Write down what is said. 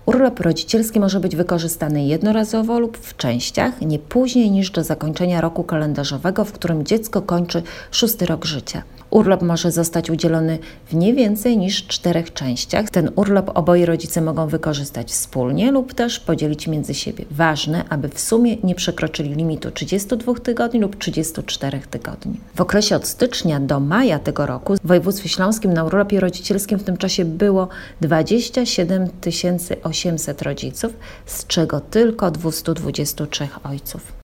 Urlop rodzicielski może być wykorzystany jednorazowo lub w częściach, nie później niż do zakończenia roku kalendarzowego, w którym dziecko kończy 6. rok życia. Urlop może zostać udzielony w nie więcej niż 4 częściach. Ten urlop oboje rodzice mogą wykorzystać wspólnie lub też podzielić między siebie. Ważne, aby w sumie nie przekroczyli limitu 32 tygodni lub 34 tygodni. W okresie od stycznia do maja tego roku w województwie śląskim na urlopie rodzicielskim w tym czasie było 27 800 rodziców, z czego tylko 223 ojców.